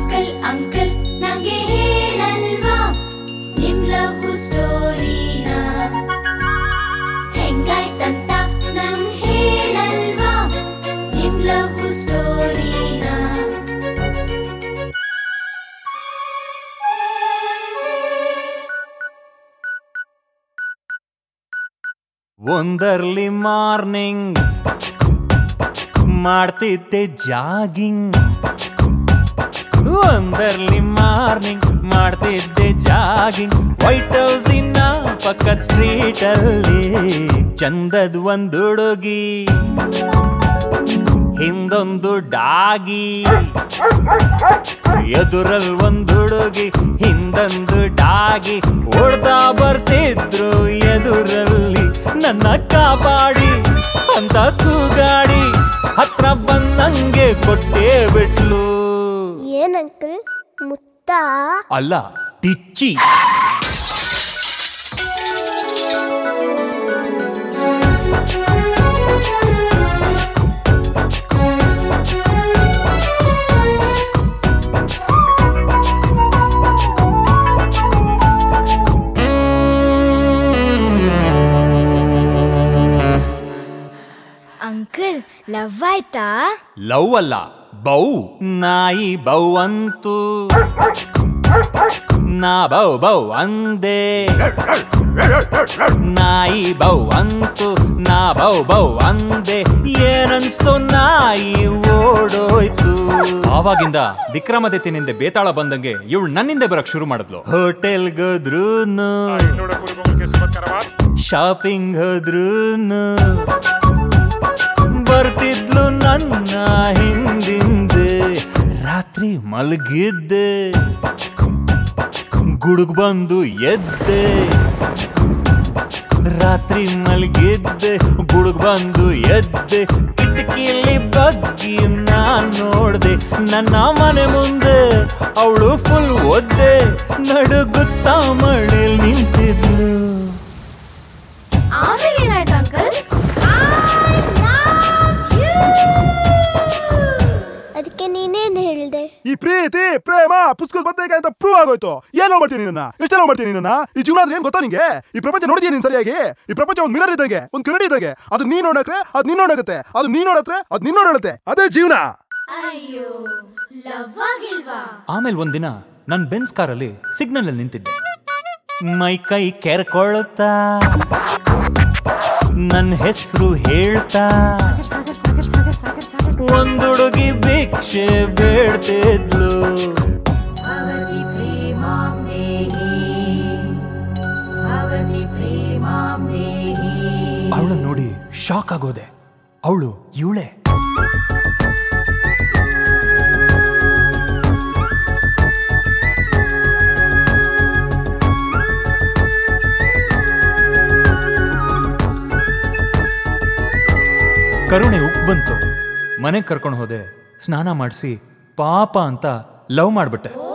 Uncle uncle ನಂಗೆ ಹೇಳಲ್ವಾ ನಿಮ್ ಲವ್ ಸ್ಟೋರಿನ ಹೆಂಗಾಯ್ತಂತ ನಂಗೆ ಹೇಳಲ್ವಾ ನಿಮ್ ಲವ್ ಸ್ಟೋರಿನ ಒಂದರ್ಲಿ ಮಾರ್ನಿಂಗ್ ಮಾಡ್ತಿದ್ದೆ ಜಾಗಿಂಗ್ ಒಂದರ್ಲಿ ಮಾರ್ನಿಂಗ್ ಮಾಡ್ತಿದ್ದೆ ಜಾಗಿಂಗ್ ವೈಟ್ ಹೌಸಿನ ಪಕ್ಕದ ಸ್ಟ್ರೀಟ್ ಅಲ್ಲಿ ಚಂದದ್ ಒಂದು ಹುಡುಗಿ ಹಿಂದೊಂದು ಡಾಗಿ ಎದುರಲ್ ಒಂದು ಹುಡುಗಿ ಹಿಂದೊಂದು ಡಾಗಿ ಓಡ್ತಾ ಬರ್ತಿದ್ರು ಎದುರಲ್ಲಿ ನನ್ನ ಕಾಪಾಡಿ ಅಂತ ಕೂಗಾಡಿ ಹತ್ರ ಬಂದಂಗೆ ಕೊಟ್ಟೇ ಬಿಟ್ಲು ಏನಂಕಲ್ ಮುತ್ತ ಅಲ್ಲ ಟಿಚ್ಚಿ ಅಂಕಲ್ ಲವ್ ಆಯ್ತಾ ಲವ್ ಅಲ್ಲ ಬೌ ನಾಯಿ ಬೌ ಅಂತು ನಾ ಬೌ ಬೌ ಅಂದೆ ನಾಯಿ ಬೌ ಅಂತು ನಾ ಬೌ ಬೌ ಅಂದೆ ಏನನ್ಸ್ತು ನಾಯಿ ಓಡೋಯ್ತು ಆವಾಗಿಂದ ವಿಕ್ರಮಾದಿತ್ಯನಿಂದ ಬೇತಾಳ ಬಂದಂಗೆ ಇವಳು ನನ್ನಿಂದ ಬರಕ್ ಶುರು ಮಾಡಿದ್ಲು ಹೋಟೆಲ್ಗೆ ಹೋದ್ರೂನು ಶಾಪಿಂಗ್ ಹೋದ್ರೂನು ಬರ್ತಿದ್ಲು ನನ್ನ ಹಿಂದಿಂದೆ ರಾತ್ರಿ ಮಲಗಿದ್ದೆ ಗುಡುಗ್ ಬಂದು ಎದ್ದೆ ರಾತ್ರಿ ಮಲಗಿದ್ದೆ ಗುಡುಗ್ ಬಂದು ಎದ್ದೆ ಕಿಟಕಿಯಲ್ಲಿ ಬಗ್ಗಿ ನಾನ್ ನೋಡ್ದೆ ನನ್ನ ಮನೆ ಮುಂದೆ ಅವಳು ಫುಲ್ ಒದ್ದೆ ನಡುಗುತ್ತಾ ಮಳೇಲ್ ನಿಂತಿದ್ಲು ಆಮೇಲೆ ಏನಾಯ್ತು ಅಂಕಲ್ ಅದಕ್ಕೆ ನೀನೇನ್ ಹೇಳ್ದೆ ಈ ಪ್ರೀತಿ ಪ್ರೇಮ ಪುಸ್ತಕದ ಬದನೆಕಾಯಿ ಅಂತ ಪ್ರೂವ್ ಆಗೋಯ್ತು. ಏನೋ ಮಾಡ್ತೀನಿ ನಿನ್ನ, ಎಷ್ಟೆಲ್ಲ ಮಾಡ್ತೀನಿ ನಿನ್ನ. ಈ ಜೀವನ ಏನ್ ಗೊತ್ತಾ ನಿಂಗೆ? ಈ ಪ್ರಪಂಚ ನೋಡಿದ್ಯಾ ನೀನ್ ಸರಿಯಾಗಿ? ಈ ಪ್ರಪಂಚ ಒಂದು ಮಿರರ್ ಇದ್ದಾಗೆ, ಒಂದು ಕನ್ನಡಿ ಇದ್ದಾಗೆ. ಅದು ನೀನ್ ನೋಡಕ್ರೆ ಅದು ನೀನ್ ನೋಡಾಗುತ್ತೆ, ಅದು ನೀನ್ ನೋಡತ್ರೆ ಅದು ನೀನ್ ನೋಡಾಡುತ್ತೆ. ಅದೇ ಜೀವನ. ಅಯ್ಯೋ ಲವ್ ಆಗಿಲ್ವಾ? ಆಮೇಲೆ ಒಂದಿನ ನನ್ ಬೆನ್ಸ್ ಕಾರಲ್ಲಿ ಸಿಗ್ನಲ್ ಅಲ್ಲಿ ನಿಂತಿದ್ದೆ. ಮೈ ಕೈ ಕೆರ್ಕೊಳ್ತಾ ನನ್ನ ಹೆಸರು ಹೇಳ್ತಾ ಒಂದುಡುಗಿ ಭಿಕ್ಷೆ ಬೇಡ್ತಿದ್ಲು. ಅವಳು ನೋಡಿ ಶಾಕ್ ಆಗೋದೆ. ಅವಳು ಇವಳೆ. ಕರುಣೆ ಉಕ್ ಬಂತು. ಮನೆಗೆ ಕರ್ಕೊಂಡು ಹೋದೆ, ಸ್ನಾನ ಮಾಡಿಸಿ ಪಾಪ ಅಂತ ಲವ್ ಮಾಡ್ಬಿಟ್ಟೆ.